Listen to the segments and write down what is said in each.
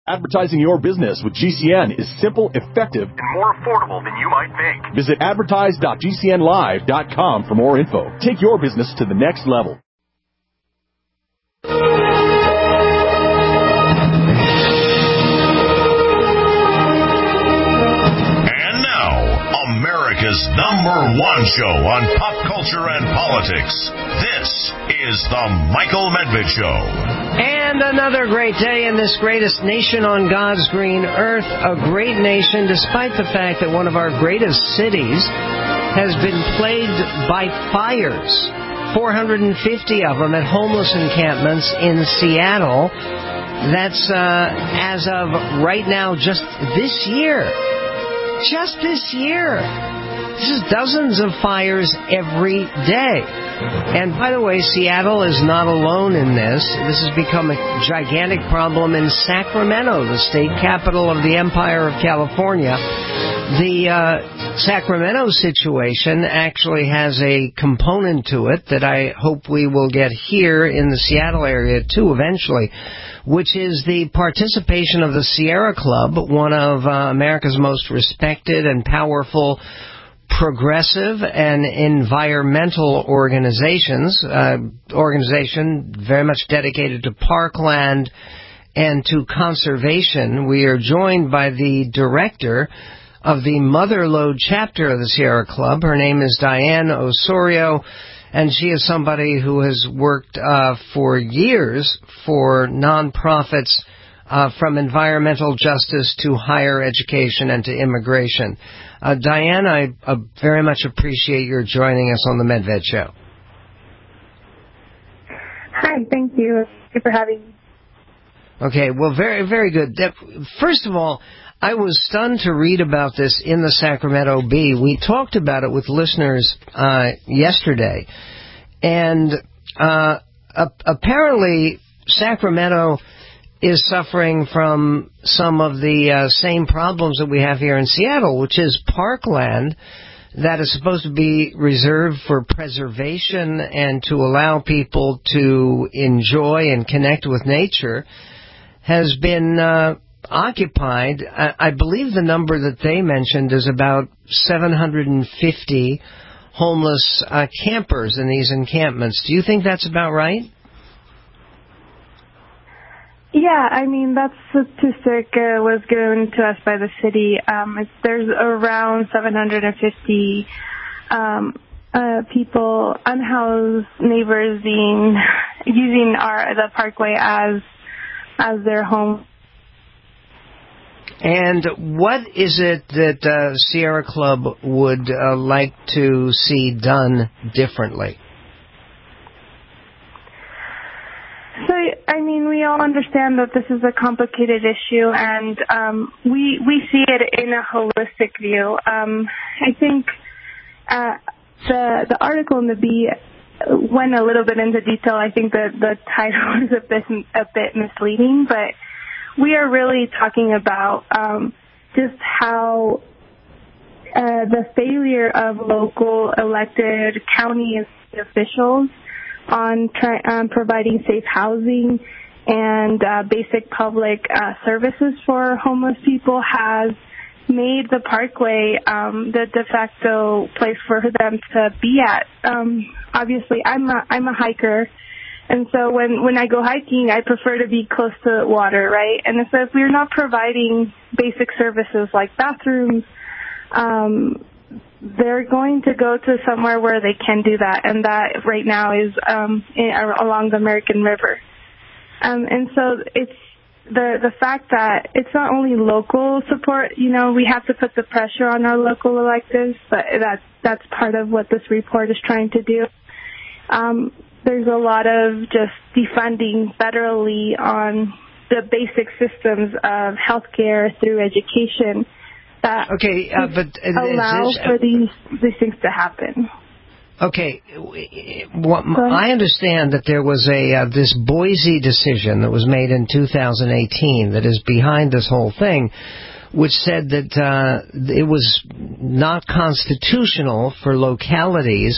Advertising your business with GCN is simple, effective, and more affordable than you might think. Visit advertise.gcnlive.com for more info. Take your business to the next level. And now, America's #1 show on pop culture and politics. This is The Michael Medved Show. And another great day in this greatest nation on God's green earth. A great nation, despite the fact that one of our greatest cities has been plagued by fires. 450 of them at homeless encampments in Seattle. That's as of right now, just this year. Just this year. This is dozens of fires every day. And by the way, Seattle is not alone in this. This has become a gigantic problem in Sacramento, the state capital of the Empire of California. The Sacramento situation actually has a component to it that I hope we will get here in the Seattle area too eventually, which is the participation of the Sierra Club, one of America's most respected and powerful progressive and environmental organization very much dedicated to parkland and to conservation. We are joined by the director of the Motherlode chapter of the Sierra Club. Her name is Diane Osorio, and she is somebody who has worked for years for nonprofits from environmental justice to higher education and to immigration. Diane, I very much appreciate your joining us on the Medved Show. Hi, thank you. Thank you for having me. Okay, well, very, very good. First of all, I was stunned to read about this in the Sacramento Bee. We talked about it with listeners yesterday, and apparently Sacramento is suffering from some of the same problems that we have here in Seattle, which is parkland that is supposed to be reserved for preservation and to allow people to enjoy and connect with nature has been occupied. I believe the number that they mentioned is about 750 homeless campers in these encampments. Do you think that's about right? Yeah, I mean, that statistic was given to us by the city. There's around 750 people, unhoused neighbors, using the parkway as their home. And what is it that Sierra Club would like to see done differently? So, I mean, we all understand that this is a complicated issue, and we see it in a holistic view. I think the article in the Bee went a little bit into detail. I think that the title is a bit misleading, but we are really talking about just how the failure of local elected county and state officials on providing safe housing and basic public services for homeless people has made the parkway the de facto place for them to be at. Obviously, I'm a hiker, and so when I go hiking, I prefer to be close to water, right? And so if we're not providing basic services like bathrooms, they're going to go to somewhere where they can do that, and that right now is along the American River. And so it's the fact that it's not only local support. You know, we have to put the pressure on our local electives, but that's part of what this report is trying to do. There's a lot of just defunding federally on the basic systems of healthcare through education that allow for these things to happen. Okay, I understand that there was this Boise decision that was made in 2018 that is behind this whole thing, which said that it was not constitutional for localities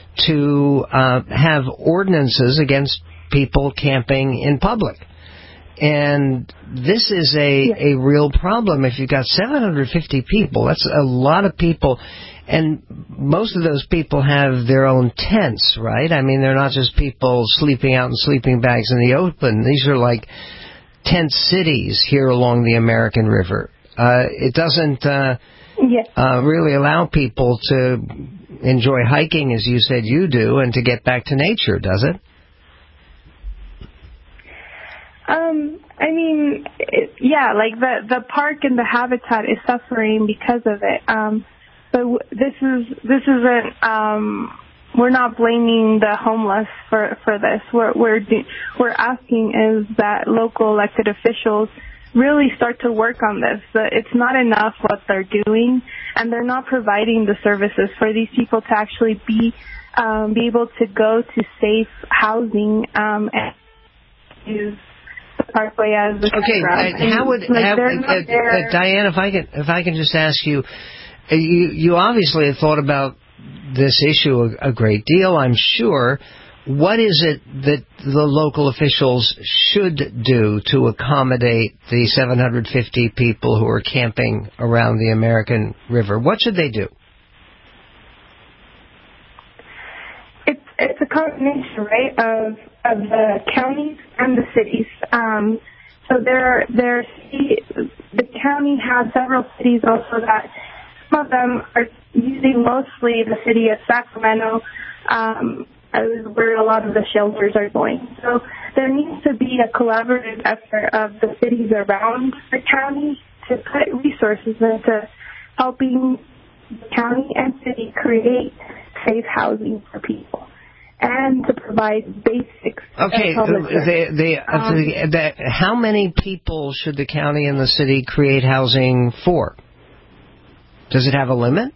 to have ordinances against people camping in public. And this is a real problem. If you've got 750 people, that's a lot of people. And most of those people have their own tents, right? I mean, they're not just people sleeping out in sleeping bags in the open. These are like tent cities here along the American River. It doesn't really allow people to enjoy hiking, as you said you do, and to get back to nature, does it? I mean, like the park and the habitat is suffering because of it. But this isn't. We're not blaming the homeless for this. What we're asking is that local elected officials really start to work on this. It's not enough what they're doing, and they're not providing the services for these people to actually be able to go to safe housing and use the parkway as the Diane, if I can just ask you. You obviously have thought about this issue a great deal, I'm sure. What is it that the local officials should do to accommodate the 750 people who are camping around the American River? What should they do? It's a combination, right, of the counties and the cities. So the county has several cities also that. Some of them are using mostly the city of Sacramento, where a lot of the shelters are going. So there needs to be a collaborative effort of the cities around the county to put resources into helping the county and city create safe housing for people and to provide basics. Okay, how many people should the county and the city create housing for? Does it have a limit?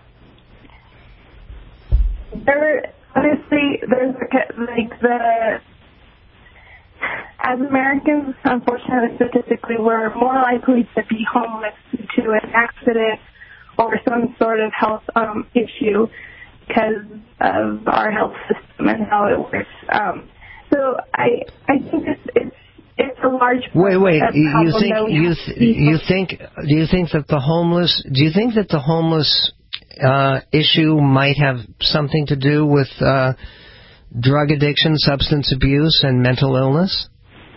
As Americans, unfortunately, statistically, we're more likely to be homeless due to an accident or some sort of health issue because of our health system and how it works. So I think it's a large problem. Wait. Do you think that the homeless issue might have something to do with drug addiction, substance abuse, and mental illness?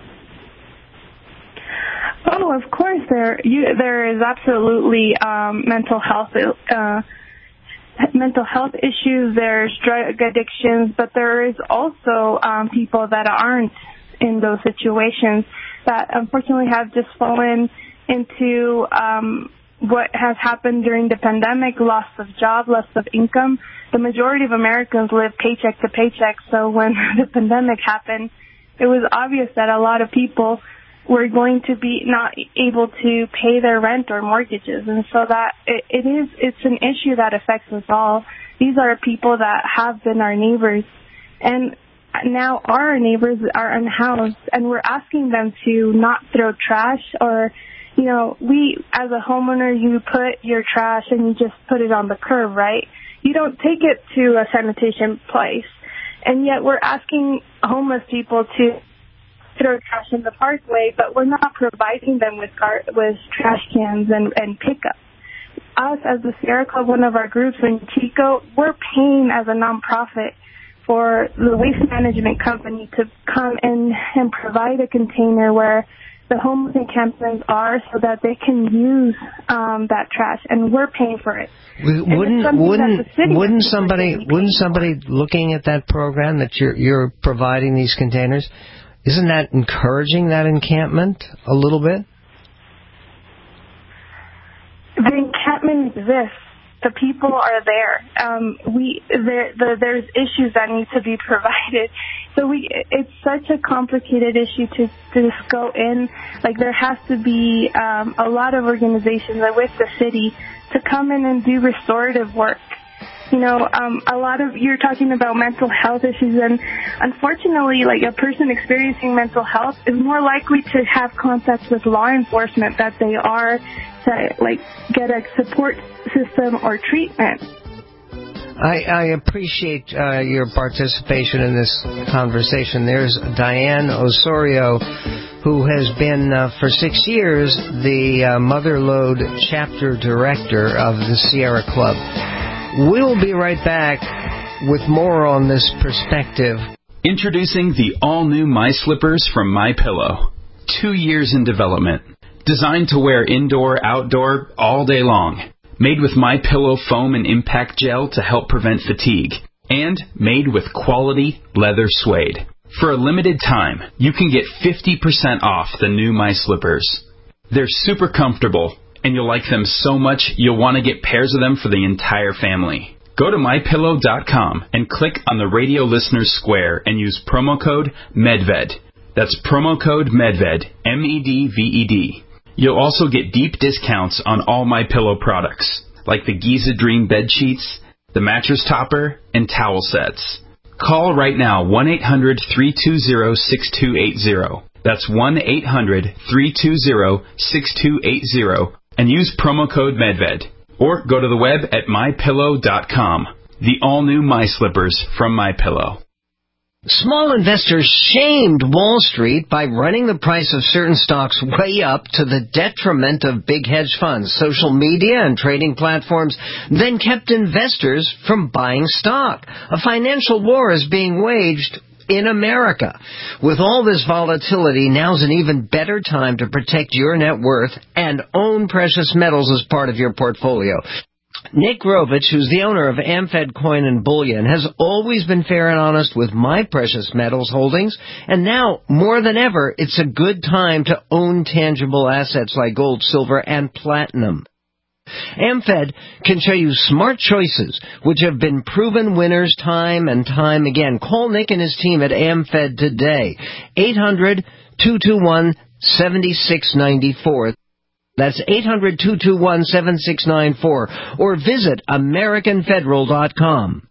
Oh, of course. There is absolutely mental health issues. There's drug addictions, but there is also people that aren't in those situations that unfortunately have just fallen into what has happened during the pandemic, loss of job, loss of income. The majority of Americans live paycheck to paycheck, so when the pandemic happened, it was obvious that a lot of people were going to be not able to pay their rent or mortgages, and so that it's an issue that affects us all. These are people that have been our neighbors, and now our neighbors are unhoused, and we're asking them to not throw trash or, we, as a homeowner, you put your trash and you just put it on the curb, right? You don't take it to a sanitation place. And yet we're asking homeless people to throw trash in the parkway, but we're not providing them with trash cans and pickup. Us, as the Sierra Club, one of our groups in Chico, we're paying as a nonprofit for the waste management company to come in and provide a container where the homeless encampments are so that they can use that trash, and we're paying for it. Wouldn't somebody looking at that program that you're providing these containers, isn't that encouraging that encampment a little bit? The encampment exists. The people are there. There's issues that need to be provided. So it's such a complicated issue to just go in. Like, there has to be a lot of organizations with the city to come in and do restorative work. You're talking about mental health issues, and unfortunately, like, a person experiencing mental health is more likely to have contact with law enforcement that they are to, like, get a support system or treatment. I appreciate your participation in this conversation. There's Diane Osorio, who has been, for 6 years, the Motherlode chapter director of the Sierra Club. We'll be right back with more on this perspective. Introducing the all-new My Slippers from MyPillow. 2 years in development. Designed to wear indoor, outdoor, all day long. Made with MyPillow foam and impact gel to help prevent fatigue. And made with quality leather suede. For a limited time, you can get 50% off the new My Slippers. They're super comfortable, and you'll like them so much you'll want to get pairs of them for the entire family. Go to MyPillow.com and click on the radio listeners square and use promo code MEDVED. That's promo code MEDVED, MEDVED. You'll also get deep discounts on all MyPillow products, like the Giza Dream bed sheets, the mattress topper, and towel sets. Call right now, 1-800-320-6280. That's 1-800-320-6280, and use promo code MEDVED. Or go to the web at MyPillow.com. The all-new My Slippers from MyPillow. Small investors shamed Wall Street by running the price of certain stocks way up to the detriment of big hedge funds. Social media and trading platforms then kept investors from buying stock. A financial war is being waged in America. With all this volatility, now's an even better time to protect your net worth and own precious metals as part of your portfolio. Nick Rovich, who's the owner of AmFed Coin and Bullion, has always been fair and honest with my precious metals holdings, and now, more than ever, it's a good time to own tangible assets like gold, silver, and platinum. AmFed can show you smart choices, which have been proven winners time and time again. Call Nick and his team at AmFed today. 800-221-7694. That's 800-221-7694. Or visit AmericanFederal.com.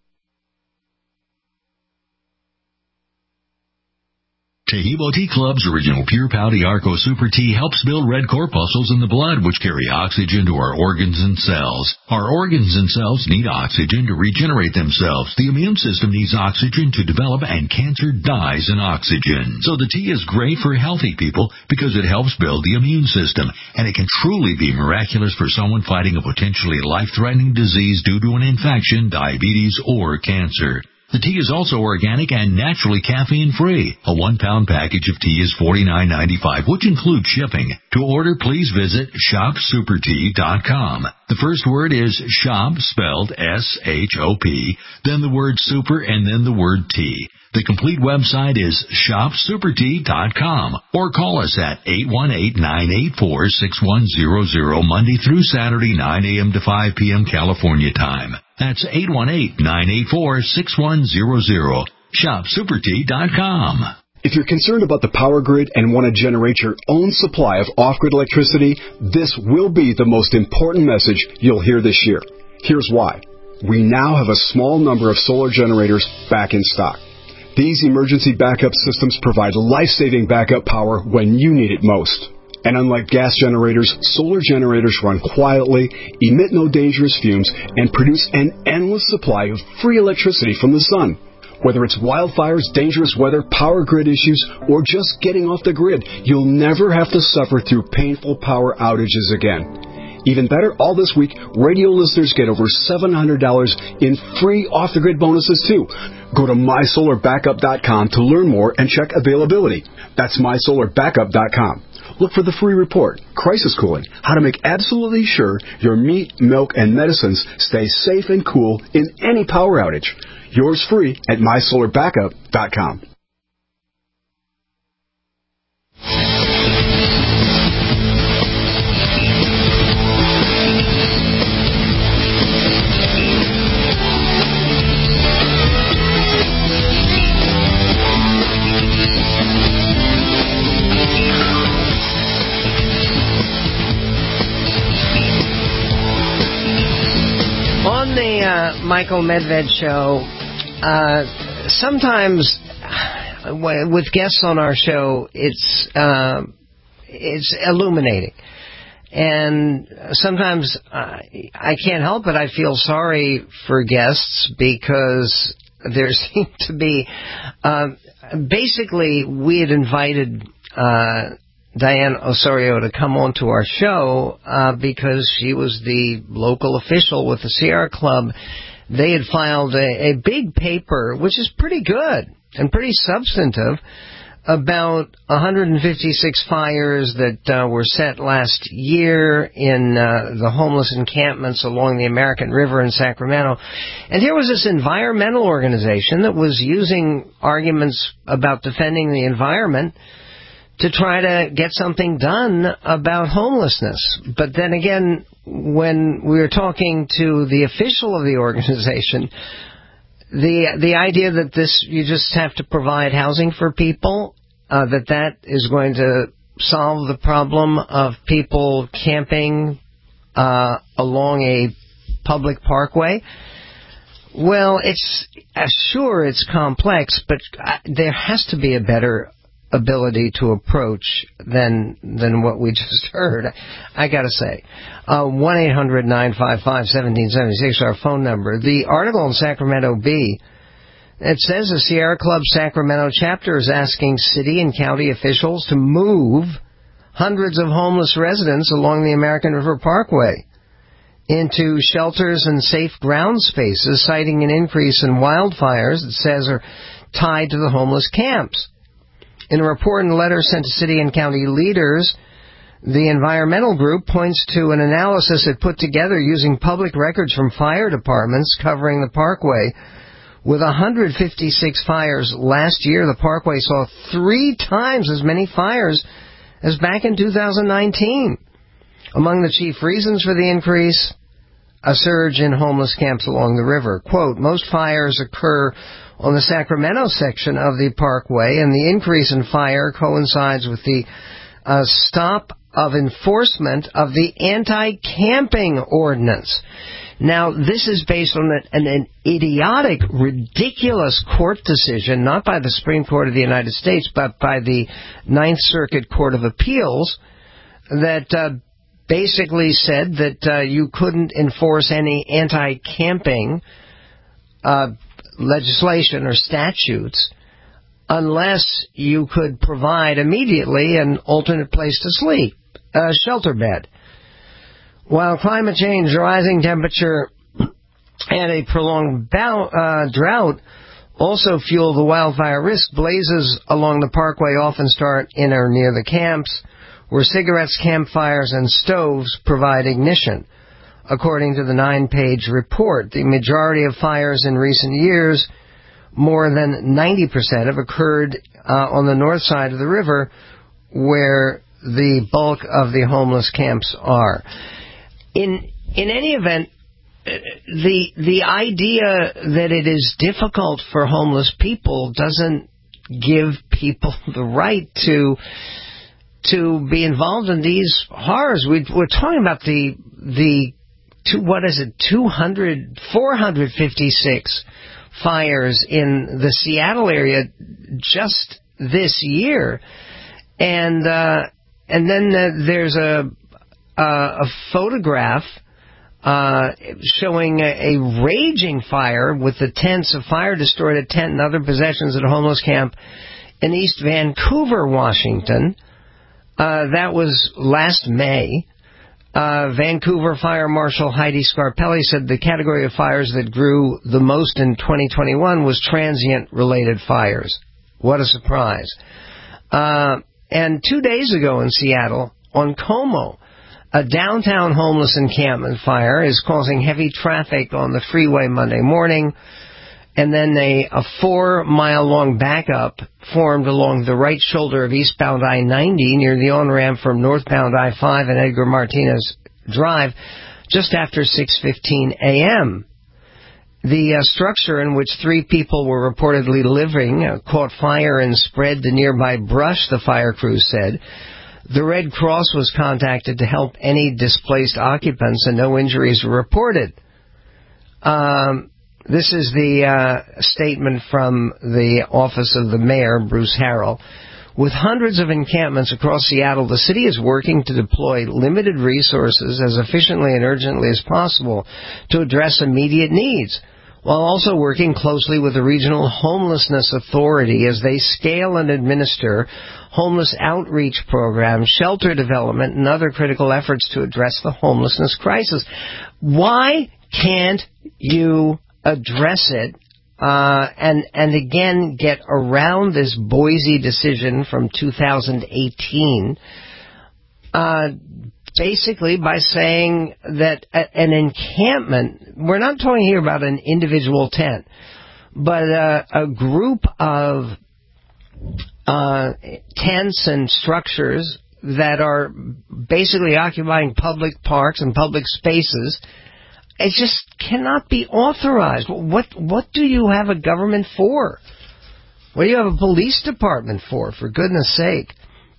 Taheebo Tea Club's original Pure Pouty Arco Super Tea helps build red corpuscles in the blood, which carry oxygen to our organs and cells. Our organs and cells need oxygen to regenerate themselves. The immune system needs oxygen to develop, and cancer dies in oxygen. So the tea is great for healthy people because it helps build the immune system, and it can truly be miraculous for someone fighting a potentially life-threatening disease due to an infection, diabetes, or cancer. The tea is also organic and naturally caffeine-free. A 1-pound package of tea is $49.95, which includes shipping. To order, please visit shopsupertea.com. The first word is shop, spelled S-H-O-P, then the word super, and then the word tea. The complete website is shopsupertea.com, or call us at 818-984-6100 Monday through Saturday, 9 a.m. to 5 p.m. California time. That's 818-984-6100. Shopsupertea.com. If you're concerned about the power grid and want to generate your own supply of off-grid electricity, this will be the most important message you'll hear this year. Here's why. We now have a small number of solar generators back in stock. These emergency backup systems provide life-saving backup power when you need it most. And unlike gas generators, solar generators run quietly, emit no dangerous fumes, and produce an endless supply of free electricity from the sun. Whether it's wildfires, dangerous weather, power grid issues, or just getting off the grid, you'll never have to suffer through painful power outages again. Even better, all this week, radio listeners get over $700 in free off-the-grid bonuses, too. Go to MySolarBackup.com to learn more and check availability. That's MySolarBackup.com. Look for the free report, Crisis Cooling, how to make absolutely sure your meat, milk, and medicines stay safe and cool in any power outage. Yours free at MySolarBackup.com. On the Michael Medved show, sometimes with guests on our show, it's illuminating. And sometimes I can't help it. I feel sorry for guests because there seem to be... basically, we had invited Diane Osorio to come on to our show because she was the local official with the Sierra Club. They had filed a big paper, which is pretty good and pretty substantive, about 156 fires that were set last year in the homeless encampments along the American River in Sacramento. And here was this environmental organization that was using arguments about defending the environment to try to get something done about homelessness. But then again, when we were talking to the official of the organization, the idea that you just have to provide housing for people, that is going to solve the problem of people camping along a public parkway. Well, it's complex, but there has to be a better ability to approach than what we just heard. I got to say, 1-800-955-1776, our phone number. The article in Sacramento Bee, it says the Sierra Club Sacramento chapter is asking city and county officials to move hundreds of homeless residents along the American River Parkway into shelters and safe ground spaces, citing an increase in wildfires it says are tied to the homeless camps. In a report and letter sent to city and county leaders, the environmental group points to an analysis it put together using public records from fire departments covering the parkway. With 156 fires last year, the parkway saw 3 times as many fires as back in 2019. Among the chief reasons for the increase, a surge in homeless camps along the river. Quote, most fires occur on the Sacramento section of the parkway, and the increase in fire coincides with the stop of enforcement of the anti-camping ordinance. Now, this is based on an idiotic, ridiculous court decision, not by the Supreme Court of the United States, but by the Ninth Circuit Court of Appeals, that basically said that you couldn't enforce any anti-camping legislation or statutes unless you could provide immediately an alternate place to sleep, a shelter bed. While climate change, rising temperature, and a prolonged drought also fuel the wildfire risk, blazes along the parkway often start in or near the camps, where cigarettes, campfires, and stoves provide ignition. According to the 9-page report, the majority of fires in recent years, more than 90%, have occurred on the north side of the river, where the bulk of the homeless camps are. In any event, the idea that it is difficult for homeless people doesn't give people the right to be involved in these horrors. We're talking about the 456 fires in the Seattle area just this year, and then there's a photograph showing a raging fire with the tents of fire destroyed a tent and other possessions at a homeless camp in East Vancouver, Washington. That was last May. Vancouver Fire Marshal Heidi Scarpelli said the category of fires that grew the most in 2021 was transient-related fires. What a surprise. And 2 days ago in Seattle, on Como, a downtown homeless encampment fire is causing heavy traffic on the freeway Monday morning, and then a 4-mile-long backup formed along the right shoulder of eastbound I-90 near the on-ramp from northbound I-5 and Edgar Martinez Drive just after 6:15 a.m. The structure in which 3 people were reportedly living caught fire and spread to nearby brush, the fire crew said. The Red Cross was contacted to help any displaced occupants, and no injuries were reported. This is the statement from the office of the mayor, Bruce Harrell. With hundreds of encampments across Seattle, the city is working to deploy limited resources as efficiently and urgently as possible to address immediate needs, while also working closely with the Regional Homelessness Authority as they scale and administer homeless outreach programs, shelter development, and other critical efforts to address the homelessness crisis. Why can't you address it and again get around this Boise decision from 2018, basically by saying that an encampment, we're not talking here about an individual tent, but a group of tents and structures that are basically occupying public parks and public spaces, it just cannot be authorized. What do you have a government for? What do you have a police department for goodness sake?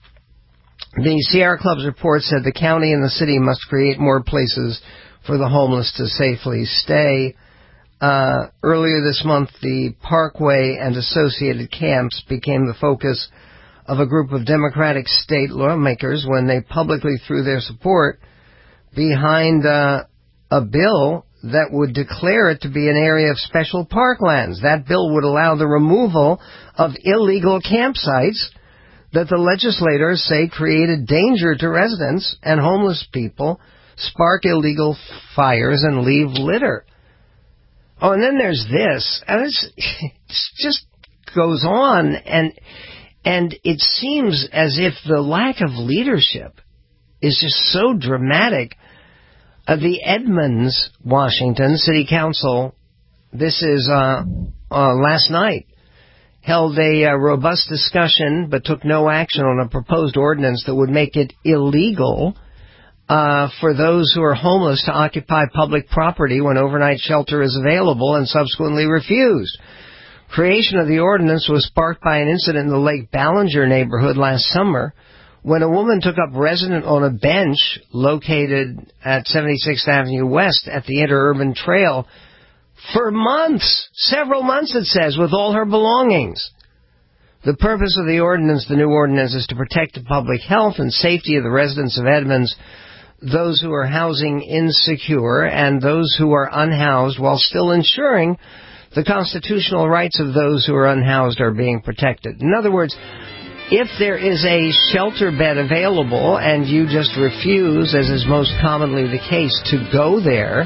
The Sierra Club's report said the county and the city must create more places for the homeless to safely stay. Earlier this month, the Parkway and associated camps became the focus of a group of Democratic state lawmakers when they publicly threw their support behind a bill that would declare it to be an area of special parklands. That bill would allow the removal of illegal campsites that the legislators say create a danger to residents and homeless people, spark illegal fires, and leave litter. Oh, and then there's this, and it just goes on, and it seems as if the lack of leadership is just so dramatic. The Edmonds, Washington City Council, this is last night, held a robust discussion but took no action on a proposed ordinance that would make it illegal for those who are homeless to occupy public property when overnight shelter is available, and subsequently refused. Creation of the ordinance was sparked by an incident in the Lake Ballinger neighborhood last summer when a woman took up residence on a bench located at 76th Avenue West at the Interurban Trail for months, several months it says, with all her belongings. The purpose of the ordinance, the new ordinance, is to protect the public health and safety of the residents of Edmonds, those who are housing insecure and those who are unhoused, while still ensuring the constitutional rights of those who are unhoused are being protected. In other words, if there is a shelter bed available and you just refuse, as is most commonly the case, to go there,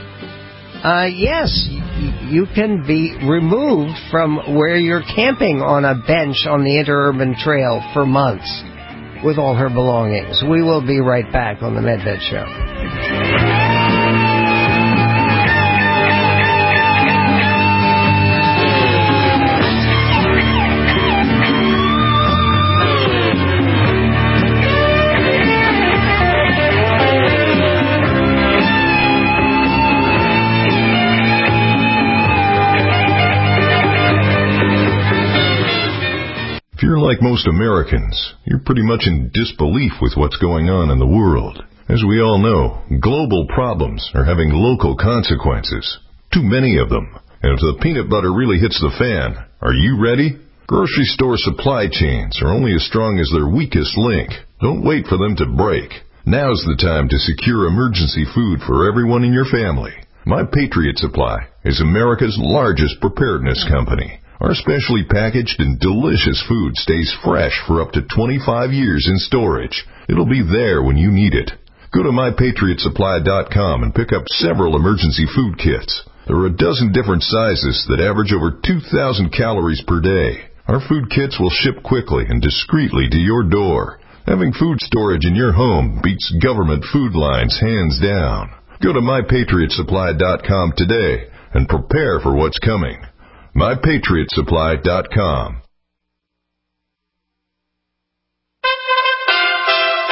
yes, you can be removed from where you're camping on a bench on the Interurban Trail for months with all her belongings. We will be right back on the Medved Show. If you're like most Americans, you're pretty much in disbelief with what's going on in the world. As we all know, global problems are having local consequences. Too many of them. And if the peanut butter really hits the fan, are you ready? Grocery store supply chains are only as strong as their weakest link. Don't wait for them to break. Now's the time to secure emergency food for everyone in your family. My Patriot Supply is America's largest preparedness company. Our specially packaged and delicious food stays fresh for up to 25 years in storage. It'll be there when you need it. Go to MyPatriotSupply.com and pick up several emergency food kits. There are a dozen different sizes that average over 2,000 calories per day. Our food kits will ship quickly and discreetly to your door. Having food storage in your home beats government food lines hands down. Go to MyPatriotSupply.com today and prepare for what's coming. MyPatriotSupply.com.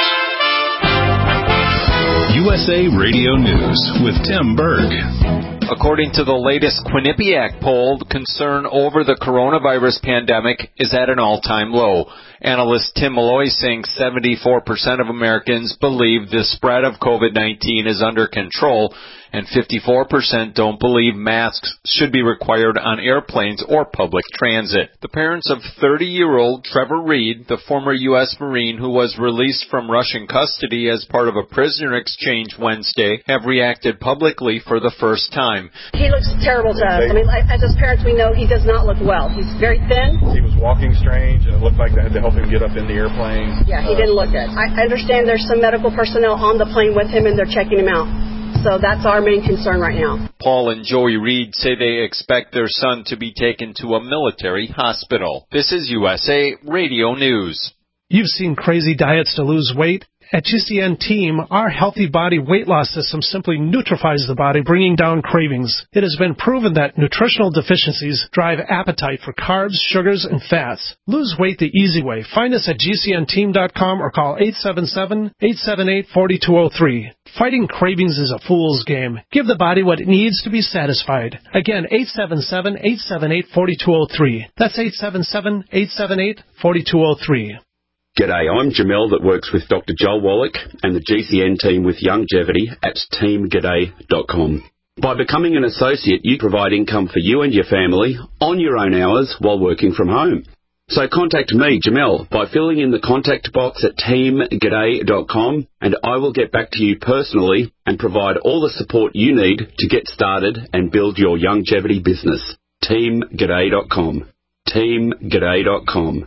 USA Radio News with Tim Berg. According to the latest Quinnipiac poll, concern over the coronavirus pandemic is at an all-time low. Analyst Tim Malloy saying 74% of Americans believe the spread of COVID-19 is under control, and 54% don't believe masks should be required on airplanes or public transit. The parents of 30-year-old Trevor Reed, the former U.S. Marine who was released from Russian custody as part of a prisoner exchange Wednesday, have reacted publicly for the first time. He looks terrible to us. I mean, as his parents, we know he does not look well. He's very thin. He was walking strange, and it looked like they had to help him get up in the airplane. Yeah, he didn't look good. I understand there's some medical personnel on the plane with him, and they're checking him out. So that's our main concern right now. Paul and Joey Reed say they expect their son to be taken to a military hospital. This is USA Radio News. You've seen crazy diets to lose weight. At GCN Team, our Healthy Body weight loss system simply neutralizes the body, bringing down cravings. It has been proven that nutritional deficiencies drive appetite for carbs, sugars, and fats. Lose weight the easy way. Find us at GCNteam.com or call 877-878-4203. Fighting cravings is a fool's game. Give the body what it needs to be satisfied. Again, 877-878-4203. That's 877-878-4203. G'day, I'm Jamel that works with Dr. Joel Wallach and the GCN team with Longevity at teamg'day.com. By becoming an associate, you provide income for you and your family on your own hours while working from home. So contact me, Jamel, by filling in the contact box at teamg'day.com, and I will get back to you personally and provide all the support you need to get started and build your longevity business. teamg'day.com. teamg'day.com.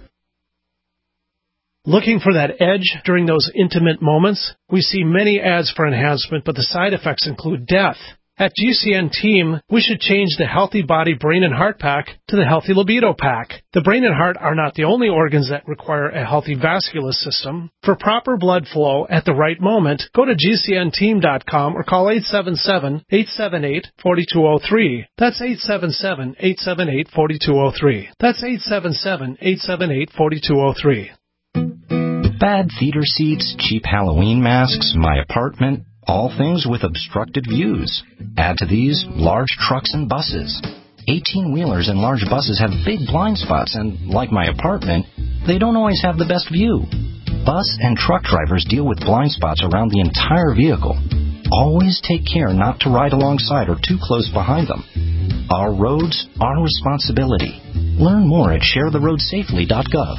Looking for that edge during those intimate moments? We see many ads for enhancement, but the side effects include death. At GCN Team, we should change the Healthy Body Brain and Heart Pack to the Healthy Libido Pack. The brain and heart are not the only organs that require a healthy vascular system. For proper blood flow at the right moment, go to GCNteam.com or call 877-878-4203. That's 877-878-4203. That's 877-878-4203. Bad theater seats, cheap Halloween masks, my apartment, all things with obstructed views. Add to these large trucks and buses. 18-wheelers and large buses have big blind spots, and like my apartment, they don't always have the best view. Bus and truck drivers deal with blind spots around the entire vehicle. Always take care not to ride alongside or too close behind them. Our roads, our responsibility. Learn more at sharetheroadsafely.gov.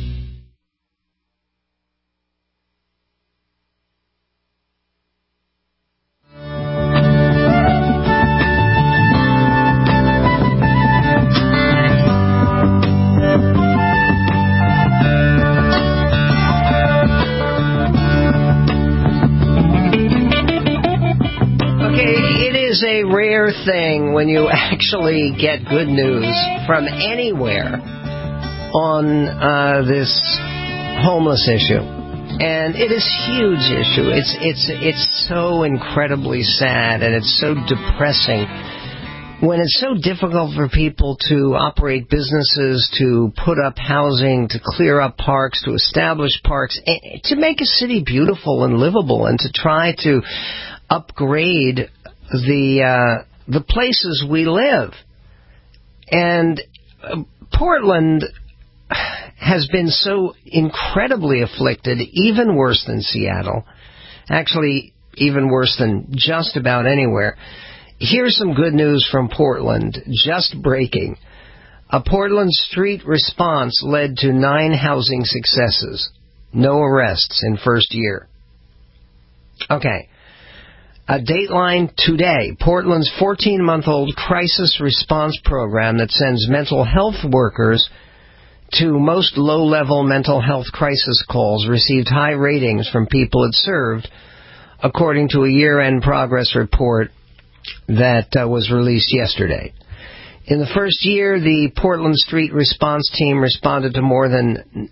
A rare thing when you actually get good news from anywhere on this homeless issue, and it is a huge issue. It's so incredibly sad, and it's so depressing when it's so difficult for people to operate businesses, to put up housing, to clear up parks, to establish parks, to make a city beautiful and livable, and to try to upgrade the places we live. And Portland has been so incredibly afflicted, even worse than Seattle, actually even worse than just about anywhere. Here's some good news from Portland, just breaking. A Portland street response led to 9 housing successes. No arrests in first year. Okay. A Dateline today, Portland's 14-month-old crisis response program that sends mental health workers to most low-level mental health crisis calls received high ratings from people it served, according to a year-end progress report that was released yesterday. In the first year, the Portland Street Response Team responded to more than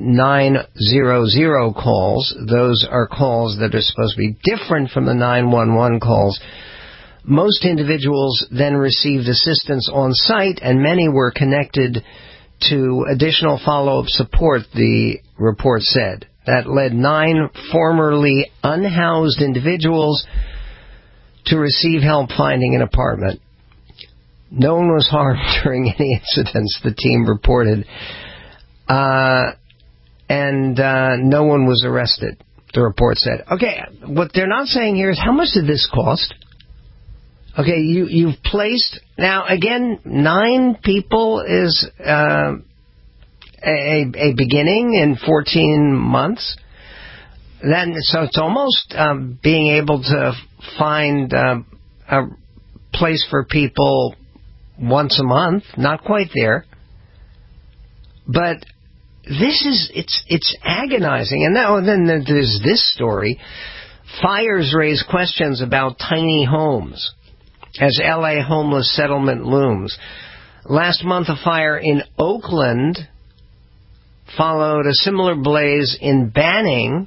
900 calls. Those are calls that are supposed to be different from the 911 calls. Most individuals then received assistance on site, and many were connected to additional follow-up support, the report said. That led 9 formerly unhoused individuals to receive help finding an apartment. No one was harmed during any incidents, the team reported. And no one was arrested, the report said. Okay, what they're not saying here is how much did this cost? Okay, you've placed... Now, again, 9 people is a beginning in 14 months. So it's almost being able to find a place for people once a month. Not quite there. But this is... It's agonizing. And then there's this story. Fires raise questions about tiny homes as L.A. homeless settlement looms. Last month, a fire in Oakland followed a similar blaze in Banning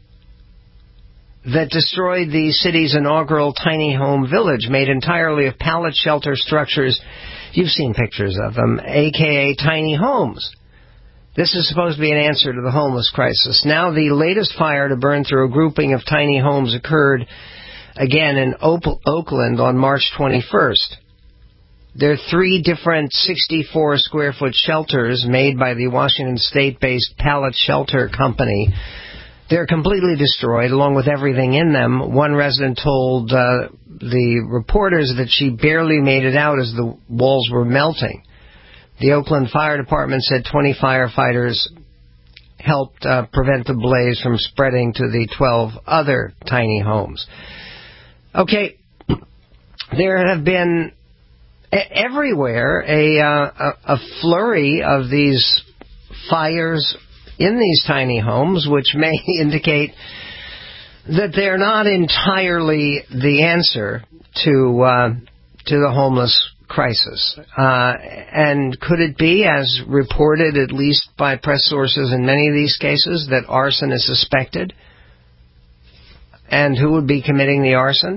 that destroyed the city's inaugural tiny home village, made entirely of pallet shelter structures. You've seen pictures of them, a.k.a. tiny homes. This is supposed to be an answer to the homeless crisis. Now the latest fire to burn through a grouping of tiny homes occurred again in Oakland on March 21st. There are 3 different 64-square-foot shelters made by the Washington State-based Pallet Shelter Company. They're completely destroyed, along with everything in them. One resident told the reporters that she barely made it out as the walls were melting. The Oakland Fire Department said 20 firefighters helped prevent the blaze from spreading to the 12 other tiny homes. Okay, there have been everywhere a flurry of these fires in these tiny homes, which may indicate that they're not entirely the answer to the homeless crisis. And could it be, as reported at least by press sources in many of these cases, that arson is suspected? And who would be committing the arson?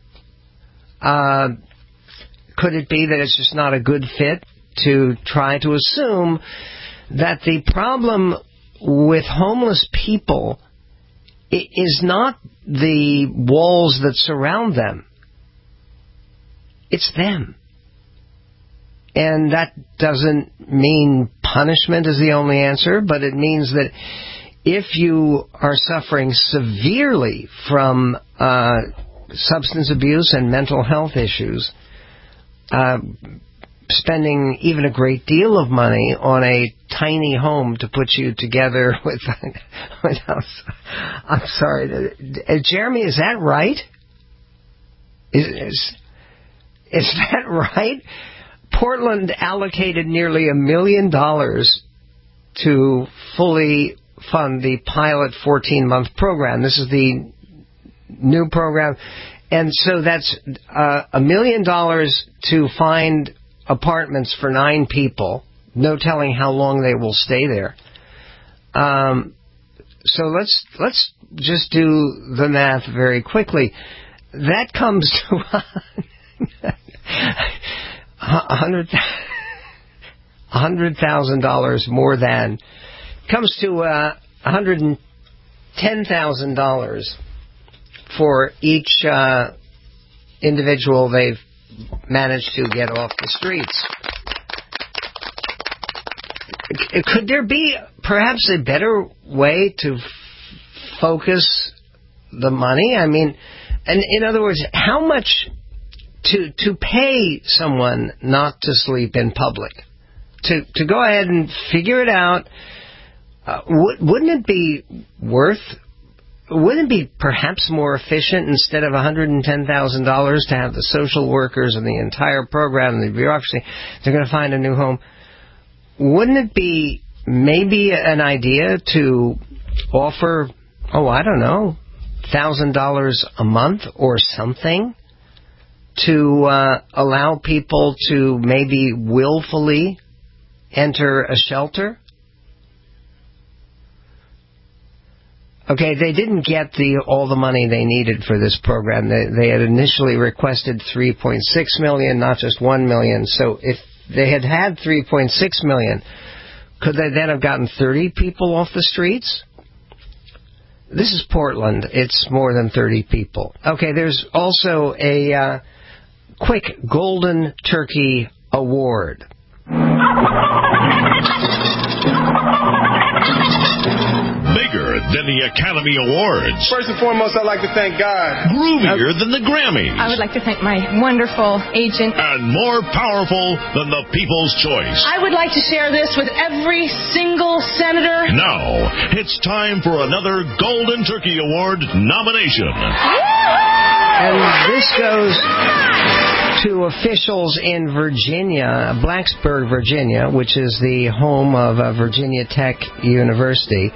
Could it be that it's just not a good fit to try to assume that the problem with homeless people is not the walls that surround them? It's them. And that doesn't mean punishment is the only answer, but it means that if you are suffering severely from substance abuse and mental health issues, spending even a great deal of money on a tiny home to put you together with I'm sorry, Jeremy, is that right? Is that right? Portland allocated nearly $1 million to fully fund the pilot 14-month program. This is the new program. And so that's $1 million to find apartments for 9 people. No telling how long they will stay there. So let's just do the math very quickly. That comes to $100,000 more than, comes to $110,000 for each individual they've managed to get off the streets. Could there be perhaps a better way to focus the money? I mean, and in other words, how much to pay someone not to sleep in public? To go ahead and figure it out, wouldn't it be perhaps more efficient, instead of $110,000, to have the social workers and the entire program and the bureaucracy, they're going to find a new home? Wouldn't it be maybe an idea to offer, $1,000 a month or something to allow people to maybe willfully enter a shelter? Okay, they didn't get all the money they needed for this program. They had initially requested $3.6 million, not just $1 million. So if they had $3.6 million, could they then have gotten 30 people off the streets? This is Portland. It's more than 30 people. Okay, there's also a quick Golden Turkey Award. Bigger than the Academy Awards. First and foremost, I'd like to thank God. Groovier than the Grammys. I would like to thank my wonderful agent. And more powerful than the People's Choice. I would like to share this with every single senator. Now, it's time for another Golden Turkey Award nomination. And this goes to officials in Virginia, Blacksburg, Virginia, which is the home of Virginia Tech University.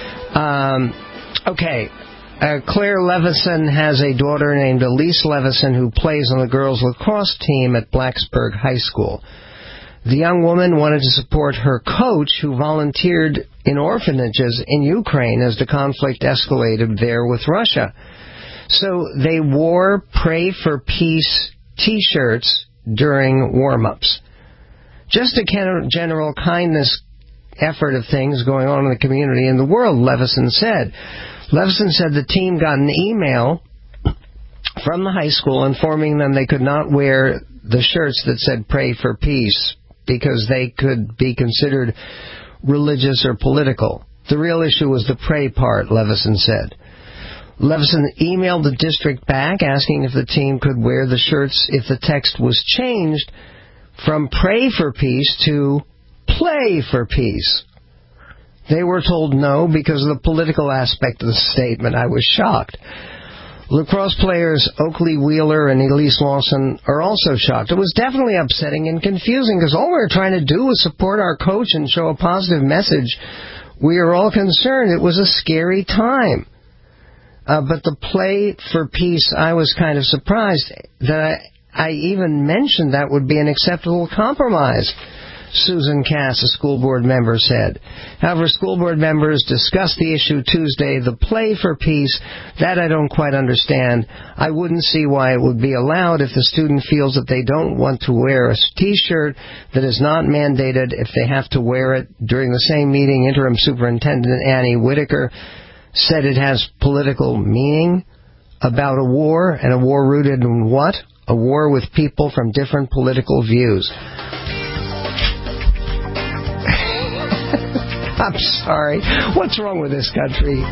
Claire Levison has a daughter named Elise Levison who plays on the girls' lacrosse team at Blacksburg High School. The young woman wanted to support her coach, who volunteered in orphanages in Ukraine as the conflict escalated there with Russia. So they wore Pray for Peace T-shirts during warm-ups. Just a general kindness effort of things going on in the community and the world, Levison said. Levison said the team got an email from the high school informing them they could not wear the shirts that said Pray for Peace because they could be considered religious or political. The real issue was the pray part, Levison said. Levison emailed the district back asking if the team could wear the shirts if the text was changed from Pray for Peace to Play for Peace. They were told no because of the political aspect of the statement. I was shocked. Lacrosse players Oakley Wheeler and Elise Lawson are also shocked. It was definitely upsetting and confusing because all we were trying to do was support our coach and show a positive message. We are all concerned. It was a scary time. But the Play for Peace, I was kind of surprised that I even mentioned that would be an acceptable compromise, Susan Cass, a school board member, said. However, school board members discussed the issue Tuesday. The Play for Peace, that I don't quite understand. I wouldn't see why it would be allowed if the student feels that they don't want to wear a T-shirt that is not mandated if they have to wear it. During the same meeting, Interim Superintendent Annie Whitaker said it has political meaning about a war, and a war rooted in what? A war with people from different political views. I'm sorry. What's wrong with this country?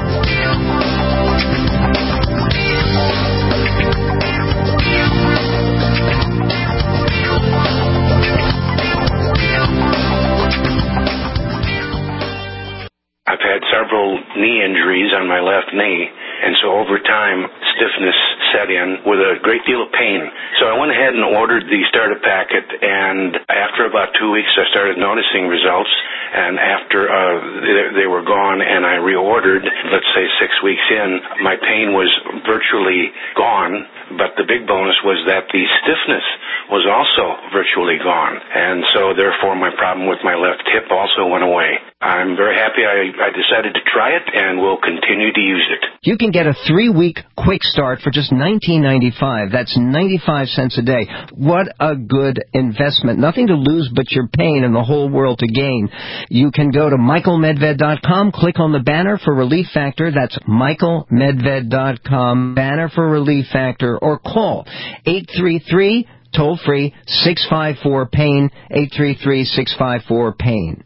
I've had several knee injuries on my left knee, and so over time, stiffness set in with a great deal of pain. So I went ahead and ordered the starter packet, and after about 2 weeks, I started noticing results, and after they were gone and I reordered, let's say 6 weeks in, my pain was virtually gone, but the big bonus was that the stiffness was also virtually gone, and so therefore my problem with my left hip also went away. I'm very happy I decided to try it and will continue to use it. You can get a 3-week quick start for just $19.95. That's 95 cents a day. What a good investment. Nothing to lose but your pain and the whole world to gain. You can go to michaelmedved.com, click on the banner for Relief Factor. That's michaelmedved.com, banner for Relief Factor, or call 833 toll-free 654-PAIN, 833-654-PAIN.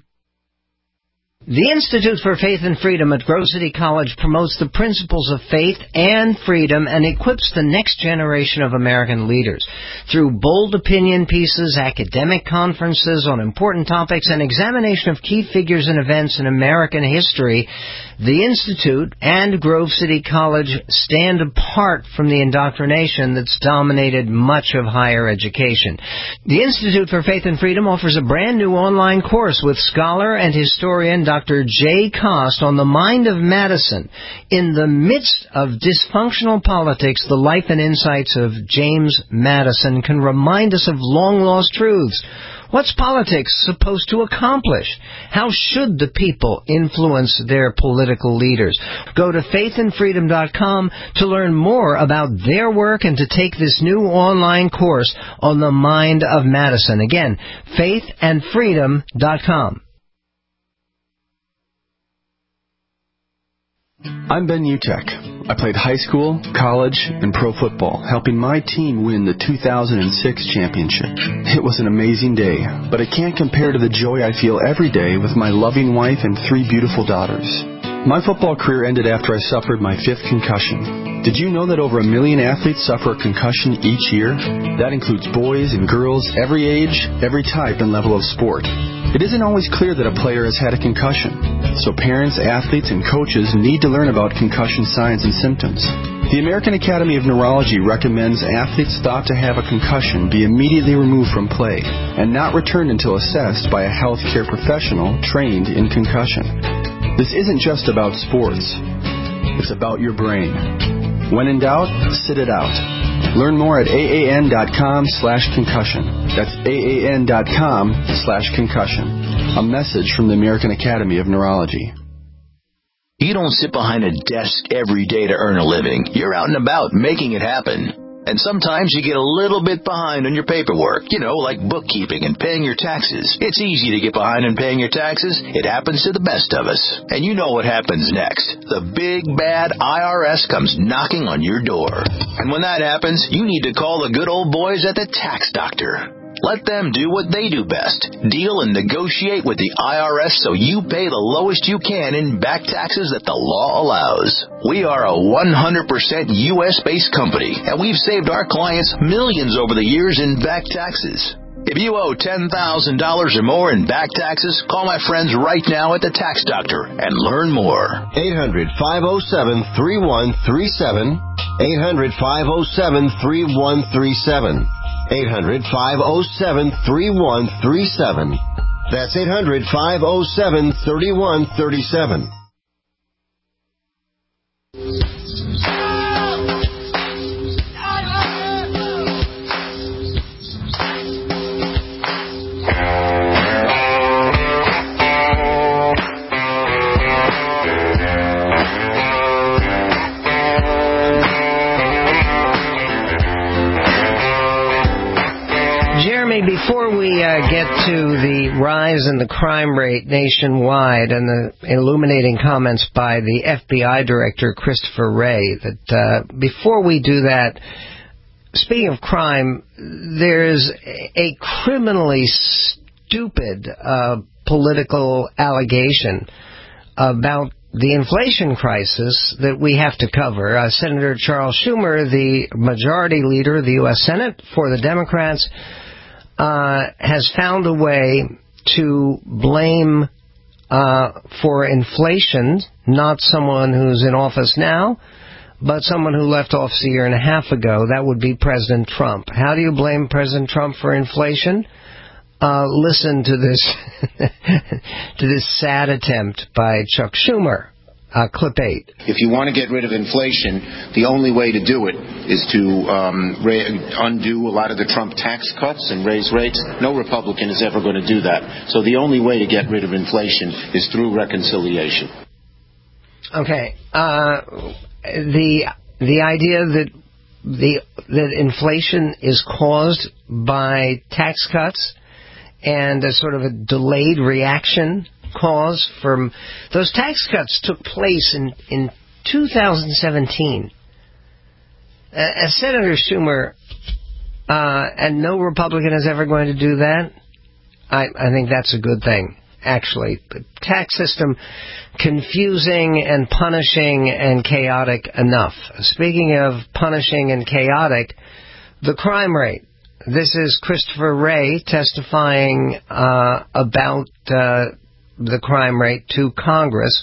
The Institute for Faith and Freedom at Grove City College promotes the principles of faith and freedom and equips the next generation of American leaders. Through bold opinion pieces, academic conferences on important topics, and examination of key figures and events in American history, the Institute and Grove City College stand apart from the indoctrination that's dominated much of higher education. The Institute for Faith and Freedom offers a brand new online course with scholar and historian Dr. Jay Cost on the mind of Madison. In the midst of dysfunctional politics, the life and insights of James Madison can remind us of long-lost truths. What's politics supposed to accomplish? How should the people influence their political leaders? Go to faithandfreedom.com to learn more about their work and to take this new online course on the mind of Madison. Again, faithandfreedom.com. I'm Ben Utek. I played high school, college, and pro football, helping my team win the 2006 championship. It was an amazing day, but it can't compare to the joy I feel every day with my loving wife and 3 beautiful daughters. My football career ended after I suffered my 5th concussion. Did you know that over 1 million athletes suffer a concussion each year? That includes boys and girls, every age, every type and level of sport. It isn't always clear that a player has had a concussion, so parents, athletes, and coaches need to learn about concussion signs and symptoms. The American Academy of Neurology recommends athletes thought to have a concussion be immediately removed from play and not returned until assessed by a healthcare professional trained in concussion. This isn't just about sports. It's about your brain. When in doubt, sit it out. Learn more at AAN.com/concussion. That's AAN.com/concussion. A message from the American Academy of Neurology. You don't sit behind a desk every day to earn a living. You're out and about making it happen. And sometimes you get a little bit behind on your paperwork, like bookkeeping and paying your taxes. It's easy to get behind on paying your taxes. It happens to the best of us. And you know what happens next. The big, bad IRS comes knocking on your door. And when that happens, you need to call the good old boys at the Tax Doctor. Let them do what they do best. Deal and negotiate with the IRS so you pay the lowest you can in back taxes that the law allows. We are a 100% U.S.-based company, and we've saved our clients millions over the years in back taxes. If you owe $10,000 or more in back taxes, call my friends right now at the Tax Doctor and learn more. 800-507-3137. 800-507-3137. 800-507-3137. That's 800-507-3137. Jeremy, before we get to the rise in the crime rate nationwide and the illuminating comments by the FBI Director, Christopher Wray, before we do that, speaking of crime, there's a criminally stupid political allegation about the inflation crisis that we have to cover. Senator Charles Schumer, the majority leader of the U.S. Senate for the Democrats, has found a way to blame for inflation not someone who's in office now, but someone who left office a year and a half ago. That would be President Trump. How do you blame President Trump for inflation? Listen to this to this sad attempt by Chuck Schumer. Clip 8. If you want to get rid of inflation, the only way to do it is to undo a lot of the Trump tax cuts and raise rates. No Republican is ever going to do that. So the only way to get rid of inflation is through reconciliation. Okay. The idea that inflation is caused by tax cuts and a sort of a delayed reaction cause from those tax cuts took place in 2017. Senator Schumer, and no Republican is ever going to do that. I think that's a good thing, actually. The tax system confusing and punishing and chaotic enough. Speaking of punishing and chaotic, the crime rate. This is Christopher Wray testifying about the crime rate to Congress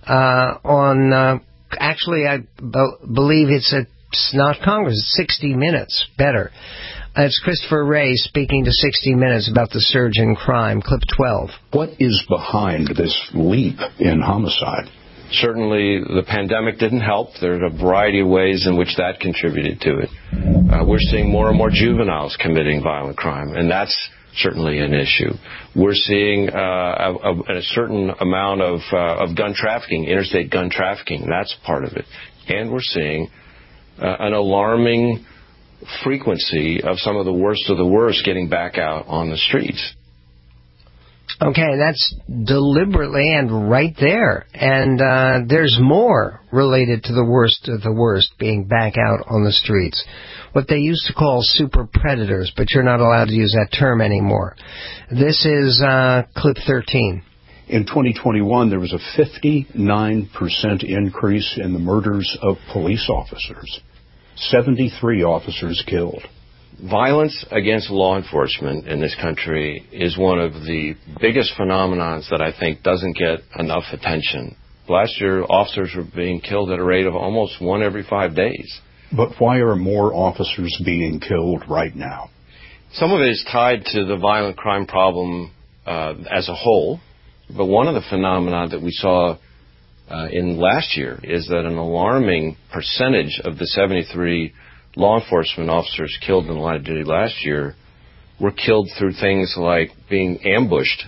actually I believe it's not Congress, it's 60 Minutes, better. It's Christopher Wray speaking to 60 Minutes about the surge in crime, clip 12. What is behind this leap in homicide? Certainly the pandemic didn't help. There's a variety of ways in which that contributed to it. We're seeing more and more juveniles committing violent crime, and that's certainly an issue. We're seeing a certain amount of gun trafficking, interstate gun trafficking. That's part of it. And we're seeing an alarming frequency of some of the worst getting back out on the streets. Okay, that's deliberately and right there. And there's more related to the worst of the worst being back out on the streets. What they used to call super predators, but you're not allowed to use that term anymore. This is clip 13. In 2021, there was a 59% increase in the murders of police officers. 73 officers killed. Violence against law enforcement in this country is one of the biggest phenomena that I think doesn't get enough attention. Last year, officers were being killed at a rate of almost 1 every 5 days. But why are more officers being killed right now? Some of it is tied to the violent crime problem as a whole. But one of the phenomena that we saw in last year is that an alarming percentage of the 73 law enforcement officers killed in the line of duty last year were killed through things like being ambushed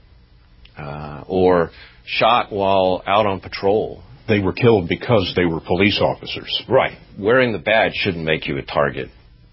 or shot while out on patrol. They were killed because they were police officers. Right. Wearing the badge shouldn't make you a target.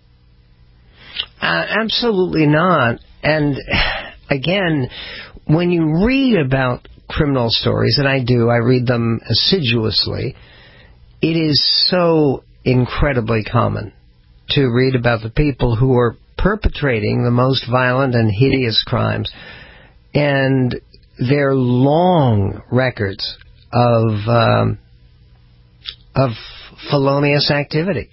Absolutely not. And again, when you read about criminal stories, and I do, I read them assiduously, it is so incredibly common to read about the people who are perpetrating the most violent and hideous crimes and their long records of felonious activity,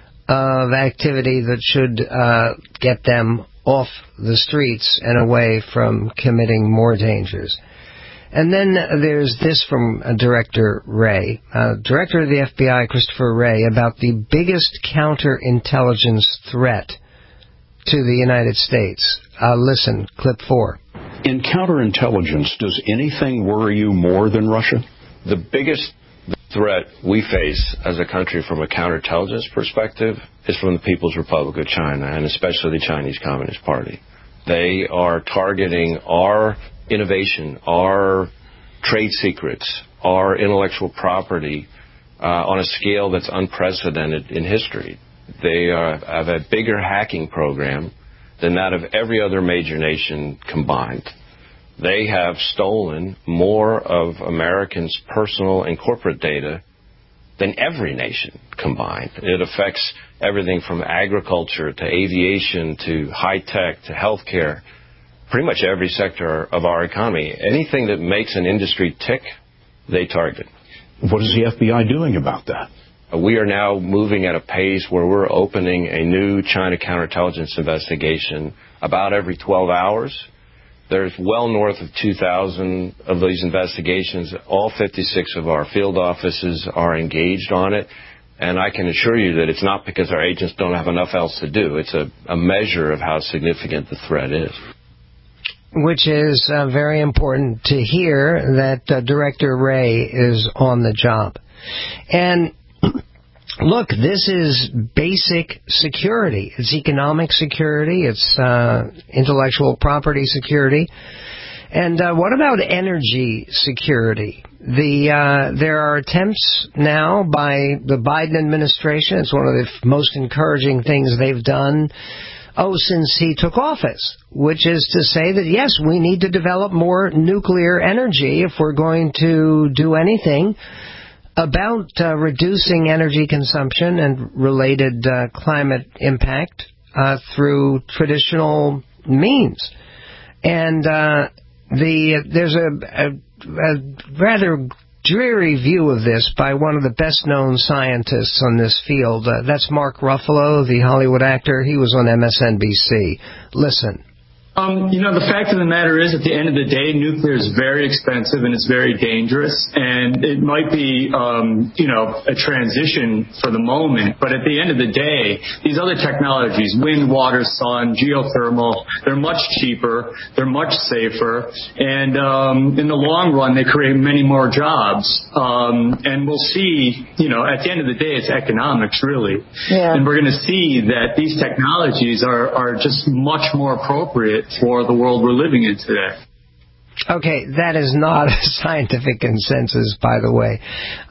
of activity that should get them off the streets and away from committing more dangers. And then there's this from Director Wray, Director of the FBI, Christopher Wray, about the biggest counterintelligence threat to the United States. Listen, clip 4. In counterintelligence, does anything worry you more than Russia? The biggest threat we face as a country from a counterintelligence perspective is from the People's Republic of China, and especially the Chinese Communist Party. They are targeting our innovation, our trade secrets, our intellectual property on a scale that's unprecedented in history. They have a bigger hacking program than that of every other major nation combined. They have stolen more of Americans' personal and corporate data than every nation combined. It affects everything from agriculture to aviation to high-tech to healthcare, pretty much every sector of our economy. Anything that makes an industry tick, they target. What is the FBI doing about that? We are now moving at a pace where we're opening a new China counterintelligence investigation about every 12 hours. There's well north of 2,000 of these investigations. All 56 of our field offices are engaged on it. And I can assure you that it's not because our agents don't have enough else to do. It's a measure of how significant the threat is. Which is very important to hear that Director Wray is on the job. And look, this is basic security. It's economic security. It's intellectual property security. And what about energy security? There are attempts now by the Biden administration. It's one of the most encouraging things they've done since he took office, which is to say that, yes, we need to develop more nuclear energy if we're going to do anything about reducing energy consumption and related climate impact through traditional means. And there's a rather dreary view of this by one of the best-known scientists on this field. That's Mark Ruffalo, the Hollywood actor. He was on MSNBC. Listen. The fact of the matter is, at the end of the day, nuclear is very expensive and it's very dangerous. And it might be, a transition for the moment. But at the end of the day, these other technologies, wind, water, sun, geothermal, they're much cheaper. They're much safer. And in the long run, they create many more jobs. And we'll see, at the end of the day, it's economics, really. Yeah. And we're going to see that these technologies are just much more appropriate for the world we're living in today. Okay, that is not a scientific consensus, by the way.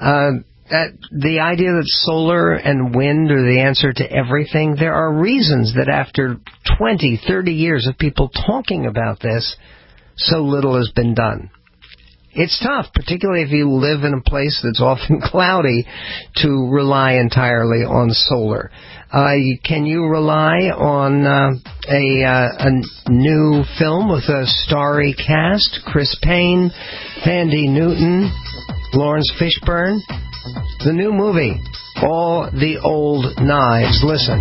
The idea that solar and wind are the answer to everything, there are reasons that after 20, 30 years of people talking about this, so little has been done. It's tough, particularly if you live in a place that's often cloudy, to rely entirely on solar. Can you rely on a new film with a starry cast? Chris Payne, Thandie Newton, Lawrence Fishburne. The new movie, All the Old Knives. Listen.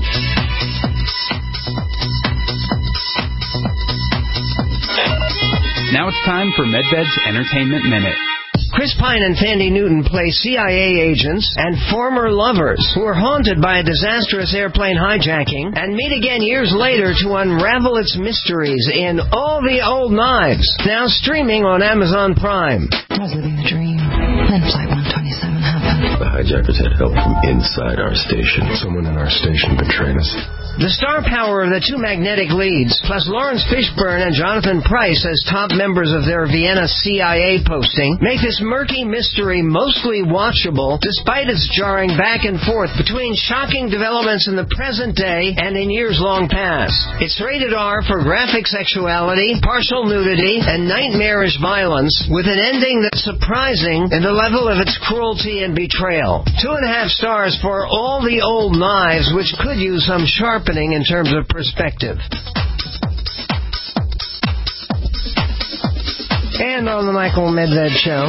Now it's time for MedVed's Entertainment Minute. Chris Pine and Thandie Newton play CIA agents and former lovers who are haunted by a disastrous airplane hijacking and meet again years later to unravel its mysteries in All the Old Knives, now streaming on Amazon Prime. I was living the dream. Then Flight 127 happened. The hijackers had help from inside our station. Someone in our station betrayed us. The star power of the two magnetic leads, plus Lawrence Fishburne and Jonathan Pryce as top members of their Vienna CIA posting, make this murky mystery mostly watchable despite its jarring back and forth between shocking developments in the present day and in years long past. It's rated R for graphic sexuality, partial nudity, and nightmarish violence, with an ending that's surprising in the level of its cruelty and betrayal. 2.5 stars for All the Old Knives, which could use some sharpening in terms of perspective. And on the Michael Medved Show,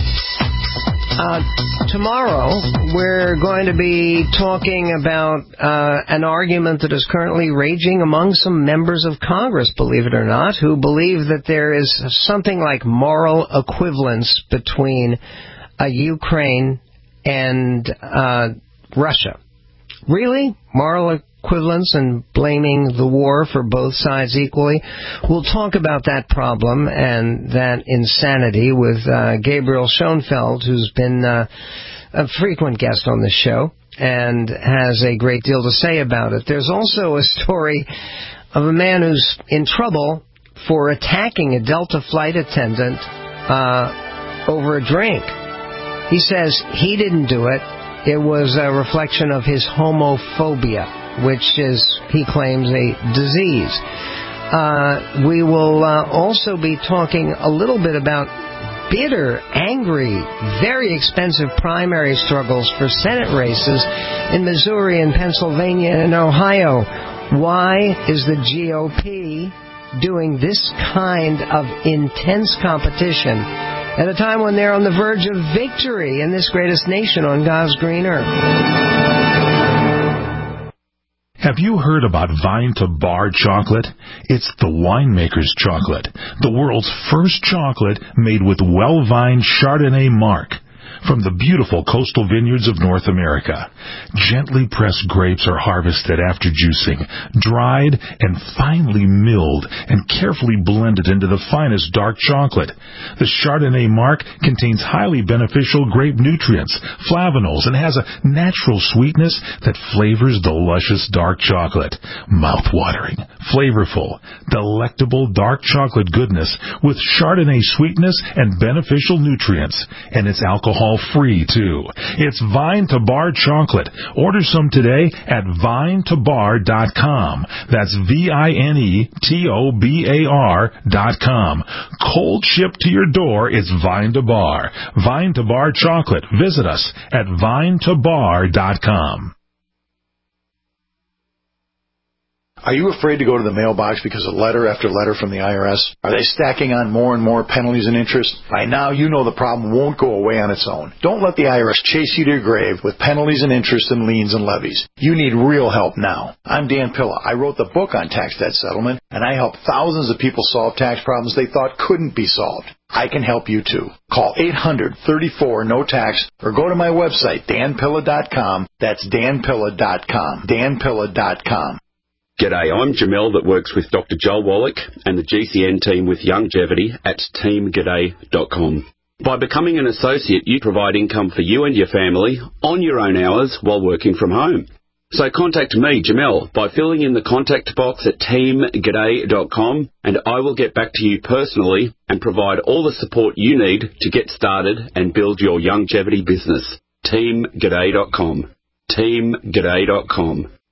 tomorrow we're going to be talking about an argument that is currently raging among some members of Congress, believe it or not, who believe that there is something like moral equivalence between Ukraine and Russia. Really? Moral equivalence and blaming the war for both sides equally? We'll talk about that problem and that insanity with Gabriel Schoenfeld, who's been a frequent guest on the show and has a great deal to say about it. There's also a story of a man who's in trouble for attacking a Delta flight attendant over a drink. He says he didn't do it. It was a reflection of his homophobia, which is, he claims, a disease. We will also be talking a little bit about bitter, angry, very expensive primary struggles for Senate races in Missouri and Pennsylvania and Ohio. Why is the GOP doing this kind of intense competition at a time when they're on the verge of victory in this greatest nation on God's green earth? Have you heard about Vine to Bar chocolate? It's the winemaker's chocolate, the world's first chocolate made with well-vined Chardonnay marc from the beautiful coastal vineyards of North America. Gently pressed grapes are harvested after juicing, dried and finely milled and carefully blended into the finest dark chocolate. The Chardonnay marc contains highly beneficial grape nutrients, flavanols, and has a natural sweetness that flavors the luscious dark chocolate. Mouth-watering, flavorful, delectable dark chocolate goodness with Chardonnay sweetness and beneficial nutrients. And it's alcohol-free, too. It's Vine to Bar chocolate. Order some today at vinetobar.com. That's VINETOBAR.com. Cold shipped to your door, it's Vine to Bar. Vine to Bar chocolate. Visit us at vinetobar.com. Are you afraid to go to the mailbox because of letter after letter from the IRS? Are they stacking on more and more penalties and interest? By now, you know the problem won't go away on its own. Don't let the IRS chase you to your grave with penalties and interest and liens and levies. You need real help now. I'm Dan Pilla. I wrote the book on tax debt settlement, and I help thousands of people solve tax problems they thought couldn't be solved. I can help you too. Call 800-34-NO-TAX or go to my website, danpilla.com. That's danpilla.com. danpilla.com. G'day, I'm Jamel that works with Dr. Joel Wallach and the GCN team with Youngevity at teamg'day.com. By becoming an associate, you provide income for you and your family on your own hours while working from home. So contact me, Jamel, by filling in the contact box at teamg'day.com, and I will get back to you personally and provide all the support you need to get started and build your Youngevity business. teamg'day.com. teamg'day.com.